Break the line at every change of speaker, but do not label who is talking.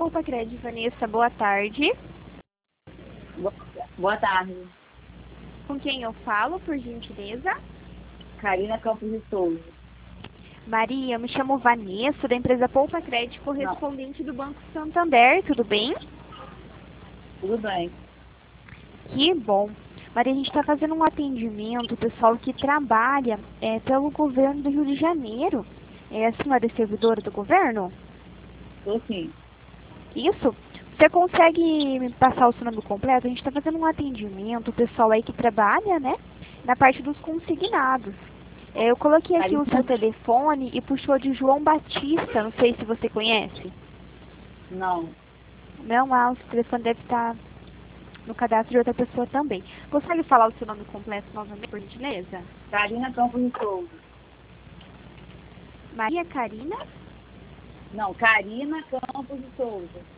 Poupa Crédito, Vanessa, boa tarde.
Boa tarde.
Com quem eu falo, por gentileza?
Karina Campos de Souza.
Maria, eu me chamo Vanessa, da empresa Poupa Crédito, correspondente do Banco Santander, tudo bem?
Tudo bem.
Que bom. Maria, a gente está fazendo um atendimento, pessoal que trabalha pelo governo do Rio de Janeiro. A senhora é servidora do governo?
Estou sim.
Isso? Você consegue me passar o seu nome completo? A gente está fazendo um atendimento, o pessoal aí que trabalha, né, na parte dos consignados. Eu coloquei aqui o seu telefone e puxou de João Batista, não sei se você conhece.
Não.
Não, o seu telefone deve estar no cadastro de outra pessoa também. Consegue falar o seu nome completo novamente, por gentileza?
Karina Campos de Souza.
Maria Karina?
Não, Karina Campos de Souza.